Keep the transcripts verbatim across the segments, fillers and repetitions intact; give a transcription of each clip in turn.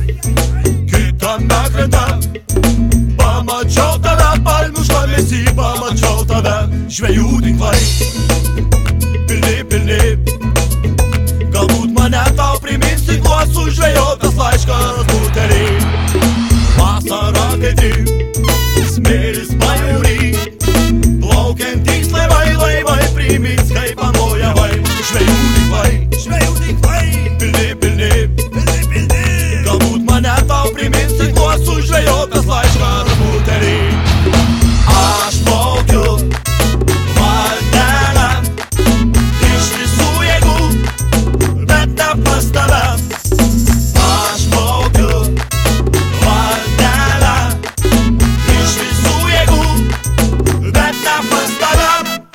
Kyta me krenta Pamačiau tave, palmių šlavėsi pamačiau tave. Žvejų tinklai pilni, pilni. Galbūt mane tau primins tinkluos sužvejottas laiškas butelį. Vasara kaiti, smėlis pajūry, plaukiantys laivai, laivai primins, kaip pamojavai. Žvejų tinklai, žvejų tinklai pilni, pilni, pilni, pilni. Galbūt mane tau primins tinkluos sužvejottas laiškas butelį. Aš plaukiu valtelę iš visų jėgų, bet ne pas tave. Aš plaukiu valtelę iš visų jėgų, bet ne pas tave.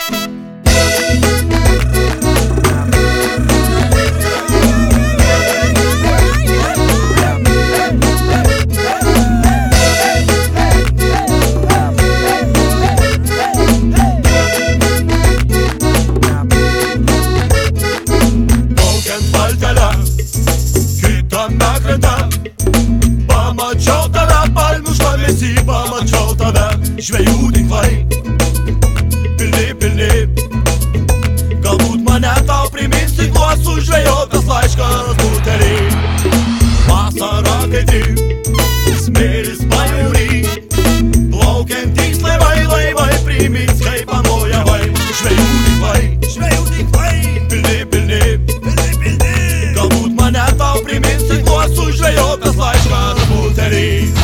Kitame krante pamačiau tave, palmių šlavėsi pamačiau tave. Žvejų tinklai pilni, pilni. Galbūt mane tau primins tinkluos sužvejottas laiškas butelį. Vasara kaiti, smėlis pajūry, plaukiantys laivai, laivai primins, kaip pamojavai. Žvejų tinklai, žvejų tinklai pilni, pilni, pilni, pilni. Galbūt mane tau primins tinkluos sužvejottas laiškas butelį.